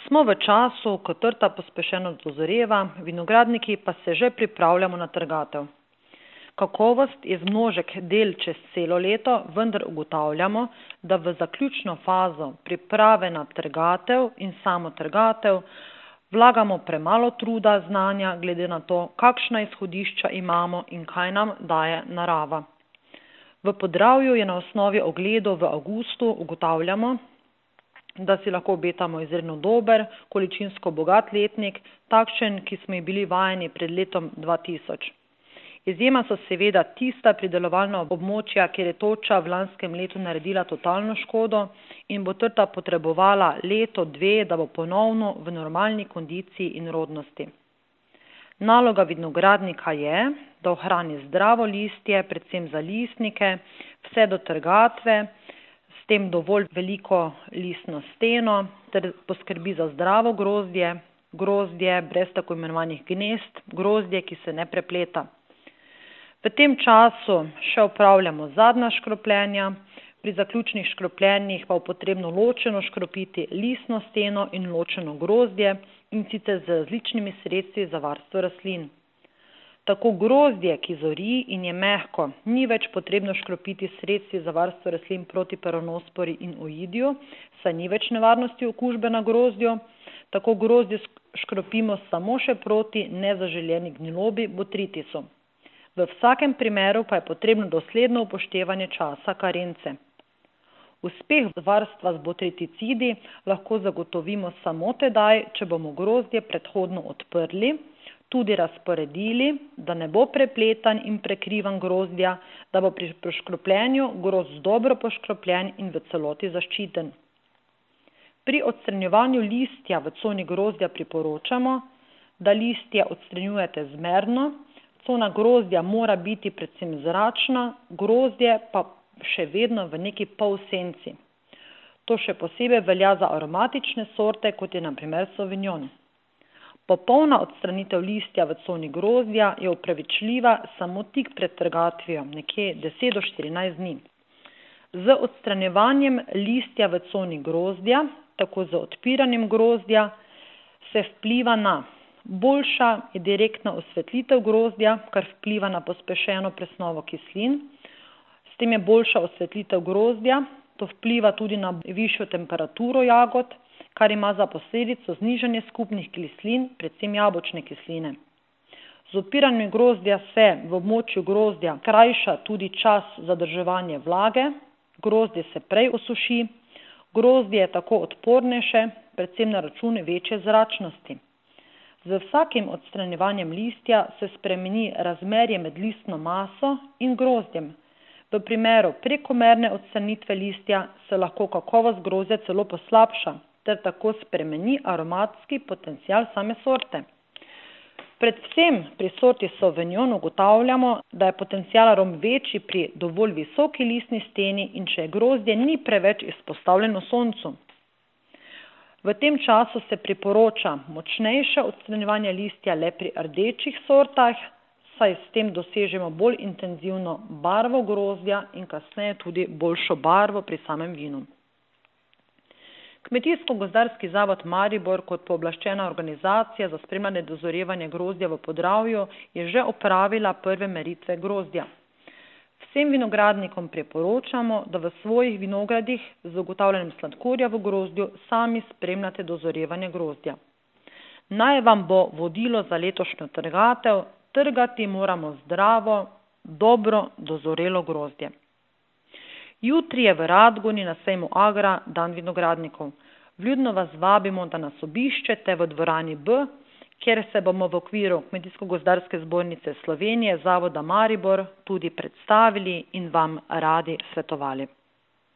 Smo v času, ko trta pospešeno dozoreva, vinogradniki pa se že pripravljamo na trgatev. Kakovost je zmnožek del čez celo leto, vendar ugotavljamo, da v zaključno fazo priprave na trgatev in samo trgatev vlagamo premalo truda, znanja, glede na to, kakšna izhodišča imamo in kaj nam daje narava. V Podravju je na osnovi ogledov v avgustu ugotavljamo, da si lahko obetamo izredno dober, količinsko bogat letnik, takšen, ki smo bili vajeni pred letom 2000. Izjema so seveda tista pridelovalna območja, kjer je toča v lanskem letu naredila totalno škodo in bo trta potrebovala leto, dve, da bo ponovno v normalni kondiciji in rodnosti. Naloga vinogradnika je, da ohrani zdravo listje, predvsem za listnike, vse do trgatve, s tem dovolj veliko listno steno, ter poskrbi za zdravo grozdje, grozdje brez tako imenovanih gnezd, grozdje, ki se ne prepleta. V tem času še opravljamo zadnja škropljenja, pri zaključnih škropljenjih pa je potrebno ločeno škropiti listno steno in ločeno grozdje in sicer z različnimi sredstvi za varstvo rastlin. Tako grozdje, ki zori in je mehko, ni več potrebno škropiti sredstvi za varstvo rastlin proti peronospori in oidiju, saj ni več nevarnosti okužbe na grozdju. Tako grozdje škropimo samo še proti nezaželjeni gnilobi botritisu. V vsakem primeru pa je potrebno dosledno upoštevanje časa karence. Uspeh varstva z botriticidi lahko zagotovimo samo tedaj, če bomo grozdje predhodno odprli, tudi razporedili, da ne bo prepletan in prekrivan grozdja, da bo pri škropljenju grozd dobro poškropljen in v celoti zaščiten. Pri odstranjevanju listja v coni grozdja priporočamo, da listje odstranjujete zmerno. Cona grozdja mora biti predvsem zračna, grozdje pa še vedno v neki polsenci. To še posebej velja za aromatične sorte, kot je na primer sauvignon. Popolna odstranitev listja v coni grozdja je opravičljiva samo tik pred trgatvijo, nekje 10 do 14 dni. Z odstranjevanjem listja v coni grozdja, tako z odpiranjem grozdja, se vpliva na boljša je direktna osvetlitev grozdja, kar vpliva na pospešeno presnovo kislin. S tem je boljša osvetlitev grozdja, to vpliva tudi na višjo temperaturo jagod, kar ima za posledico znižanje skupnih kislin, predvsem jabolčne kisline. Z odpiranjem grozdja se v območju grozdja krajša tudi čas zadrževanja vlage, grozdje se prej osuši, grozdje je tako odpornejše, predvsem na račun večje zračnosti. Z vsakim odstranjevanjem listja se spremeni razmerje med listno maso in grozdjem. V primeru prekomerne odstranitve listja se lahko kakovost grozdja celo poslabša, ter tako spremeni aromatski potencial same sorte. Predvsem pri sorti sauvignon ugotavljamo, da je potencial arom večji pri dovolj visoki listni steni in če grozdje ni preveč izpostavljeno soncu. V tem času se priporoča močnejše odstranjevanje listja le pri rdečih sortah, saj s tem dosežemo bolj intenzivno barvo grozdja in kasneje tudi boljšo barvo pri samem vinu. Kmetijsko-gozdarski zavod Maribor kot pooblaščena organizacija za spremljanje dozorevanja grozdja v Podravju je že opravila prve meritve grozdja. Vsem vinogradnikom priporočamo, da v svojih vinogradih z ugotavljanjem sladkorja v grozdju sami spremljate dozorevanje grozdja. Naj vam bo vodilo za letošnjo trgatev, trgati moramo zdravo, dobro dozorelo grozdje. Jutri je v Radgoni na sejmu Agra dan vinogradnikov. Vljudno vas vabimo, da nas obiščete v dvorani B, kjer se bomo v okviru Kmetijsko-gozdarske zbornice Slovenije Zavoda Maribor tudi predstavili in vam radi svetovali.